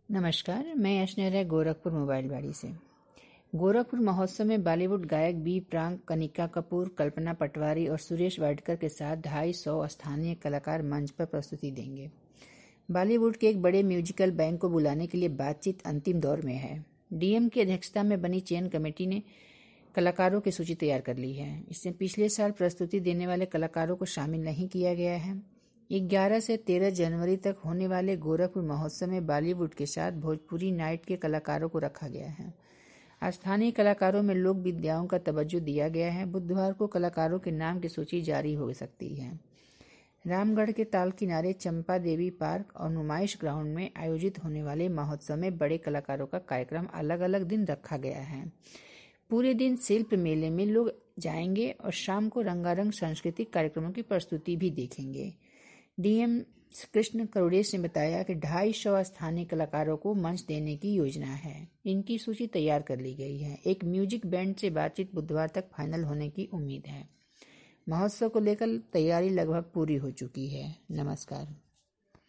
नमस्कार, मैं ऐश्वर्या गोरखपुर मोबाइल बाड़ी से। गोरखपुर महोत्सव में बॉलीवुड गायक बी प्राक, कनिका कपूर, कल्पना पटवारी और सुरेश वाडकर के साथ 250 स्थानीय कलाकार मंच पर प्रस्तुति देंगे। बॉलीवुड के एक बड़े म्यूजिकल बैंड को बुलाने के लिए बातचीत अंतिम दौर में है। डीएम की अध्यक्षता में बनी चयन कमेटी ने कलाकारों की सूची तैयार कर ली है। इसमें पिछले साल प्रस्तुति देने वाले कलाकारों को शामिल नहीं किया गया है। 11 से 13 जनवरी तक होने वाले गोरखपुर महोत्सव में बॉलीवुड के साथ भोजपुरी नाइट के कलाकारों को रखा गया है। स्थानीय कलाकारों में लोक विद्याओं का तवज्जो दिया गया है। बुधवार को कलाकारों के नाम की सूची जारी हो सकती है। रामगढ़ के ताल किनारे चंपा देवी पार्क और नुमाइश ग्राउंड में आयोजित होने वाले महोत्सव में बड़े कलाकारों का कार्यक्रम अलग अलग दिन रखा गया है। पूरे दिन शिल्प मेले में लोग जाएंगे और शाम को रंगारंग सांस्कृतिक कार्यक्रमों की प्रस्तुति भी देखेंगे। डीएम कृष्ण करुड़ेश ने बताया कि 250 स्थानीय कलाकारों को मंच देने की योजना है। इनकी सूची तैयार कर ली गई है। एक म्यूजिक बैंड से बातचीत बुधवार तक फाइनल होने की उम्मीद है। महोत्सव को लेकर तैयारी लगभग पूरी हो चुकी है। नमस्कार।